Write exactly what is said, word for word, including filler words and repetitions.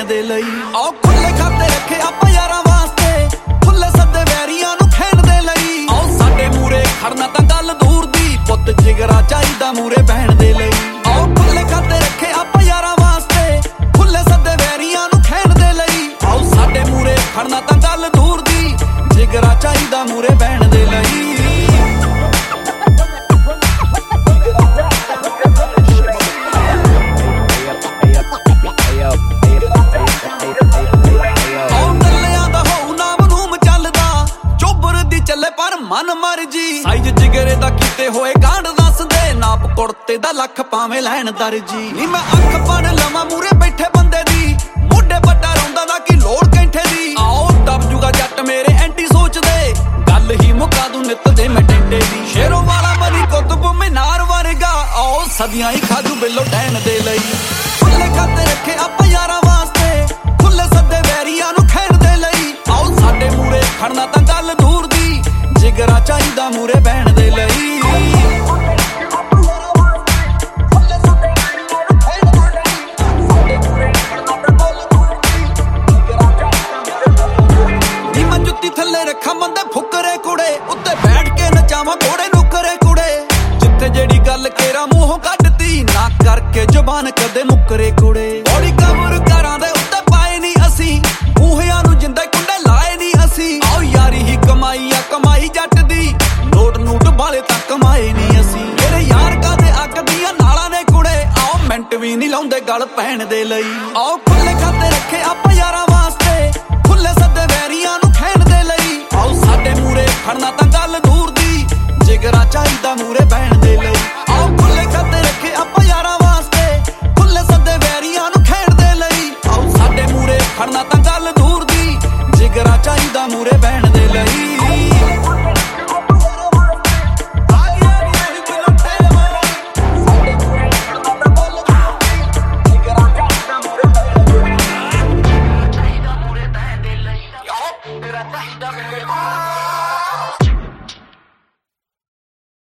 ਲੈਣ ਦੇ ਲਈ। ਆਓ ਖੁੱਲੇ ਖਾਤੇ ਰੱਖੇ ਆਪਾਂ ਯਾਰਾਂ ਵਾਸਤੇ, ਖੁੱਲੇ ਸੱਦੇ ਵੈਰੀਆਂ ਨੂੰ ਖੈਣ ਦੇ ਲਈ। ਆਓ ਸਾਡੇ ਮੂਰੇ ਖੜਨਾ ਤਾਂ ਗੱਲ ਦੂਰ ਦੀ, ਪੁੱਤ ਜਿਗਰਾ ਚਾਹੀਦਾ ਮੂਰੇ ਬਹਿਣ ਦੇ ਲਈ। ਆਓ ਖੁੱਲੇ ਖਾਤੇ ਰੱਖੇ ਆਪਾਂ ਯਾਰਾਂ ਵਾਸਤੇ, ਖੁੱਲੇ ਸੱਦੇ ਵੈਰੀਆਂ ਨੂੰ ਖੈਣ ਦੇ ਲਈ। ਆਓ ਸਾਡੇ ਮੂਰੇ ਖੜਨਾ ਤਾਂ ਗੱਲ ਦੂਰ ਦੀ, ਜਿਗਰਾ ਚਾਹੀਦਾ ਮੂਰੇ ਬਹਿਣ ਦੇ ਲਈ। ਮਨ ਮਰਜੀ ਸਾਈਜ਼ ਜਿਗਰੇ ਦਾ ਕੀਤੇ ਹੋਏ ਕਾਂਡ ਦੱਸਦੇ, ਨਾਪ ਕੁੜਤੇ ਦਾ ਲੱਖ ਭਾਵੇਂ ਲੈਣ ਦਰਜੀ। ਨੀ ਮੈਂ ਅੱਖ ਪੜ ਲਵਾਂ ਮੂਰੇ ਬੈਠੇ ਬੰਦੇ ਦੀ, ਮੋਢੇ ਵੱਡਾ ਰੌਂਦਾ ਦਾ ਕੀ ਲੋੜ ਕੈਂਠੇ ਦੀ। ਆਓ ਦਬ ਜੂਗਾ ਜੱਟ ਮੇਰੇ ਐਂਟੀ ਸੋਚਦੇ, ਗੱਲ ਹੀ ਮੁਕਾ ਦੂ ਨਿੱਤ ਦੇ ਮੈਂ ਟੈਂਡੇ ਦੀ। ਸ਼ੇਰੋਂ ਵਾਲਾ ਬਣੀ ਕੁਤਬ ਮੀਨਾਰ ਵਰਗਾ, ਆਓ ਸਦੀਆਂ ਹੀ ਖਾਜੂ ਬਿੱਲੋ ਡੈਣ ਦੇ ਲਈ। ਖੁੱਲੇ ਖਾਤੇ ਰੱਖੇ ਆਪਾਂ ਯਾਰਾਂ ਵਾਸਤੇ, ਖੁੱਲੇ ਸੱਦੇ ਵੈਰੀਆਂ ਨੂੰ ਖੈਣ ਦੇ ਲਈ। ਆਓ ਸਾਡੇ ਮੂਰੇ ਖੜਨਾ ਤਾਂ ਗੱਲ ਦੂਰ ਦੀ, ਜਿਗਰਾ ਚਾਹੀਦਾ ਮੂਰੇ ਬਹਿਣ ਦੇ ਲਈ। ਨੀ ਮੈਂ ਜੁੱਤੀ ਥੱਲੇ ਰੱਖਾਂ ਮੰਦੇ ਫੁਕਰੇ ਕੁੜੇ, ਉੱਤੇ ਬੈਠ ਕੇ ਨਚਾਵਾਂ ਘੋੜੇ ਨੁਕਰੇ ਕੁੜੇ। ਜਿੱਥੇ ਜਿਹੜੀ ਗੱਲ ਕੇਰਾ ਮੂੰਹੋਂ ਕੱਢਤੀ, ਨਾ ਕਰਕੇ ਜ਼ੁਬਾਨ ਕਦੇ ਮੁਕਰੇ ਕੁੜੇ। ਬੋੜੀ ਕਬਰ ਘਰਾਂ ਦੇ ਉੱਤੇ ਪਾਏ ਨਹੀਂ ਅਸੀਂ, ਮੂਹਿਆਂ ਨੂੰ ਜਿੰਦੇ ਕੁੰਡੇ ਲਾਏ ਨਹੀਂ ਅਸੀਂ। ਆਓ ਯਾਰੀ ਹੀ ਕਮਾਈ ਆ ਕਮਾਈ ਜੱਟ ਦੀ, ਨੋਟ ਨੂਟ ਵਾਲੇ ਤਾਂ ਕਮਾਏ ਨਹੀਂ ਅਸੀਂ। ਮੇਰੇ ਯਾਰ ਕਾਦੇ ਅੱਗ ਦੀਆਂ ਨਾਲਾਂ ਨੇ ਕੁੜੇ, ਆਓ ਮਿੰਟ ਵੀ ਨਹੀਂ ਲਾਉਂਦੇ ਗੱਲ ਪੈਣ ਦੇ ਲਈ। ਆਓ ਖੁੱਲੇ ਖਾਤੇ ਰੱਖੇ ਆਪਾਂ ਯਾਰਾਂ ਵਾਸਤੇ, ਖੁੱਲੇ ਸੱਦੇ ਵੈਰੀਆਂ ਨੂੰ ਖੈਣ ਦੇ ਲਈ। ਆਓ ਸਾਡੇ ਮੂਰੇ ਖੜਨਾ ਤਾਂ ਗੱਲ ਦੂਰ ਦੀ, ਜਿਗਰਾ ਚਾਹੀਦਾ ਮੂਰੇ ਬਹਿਣ ਦੇ ਲਈ।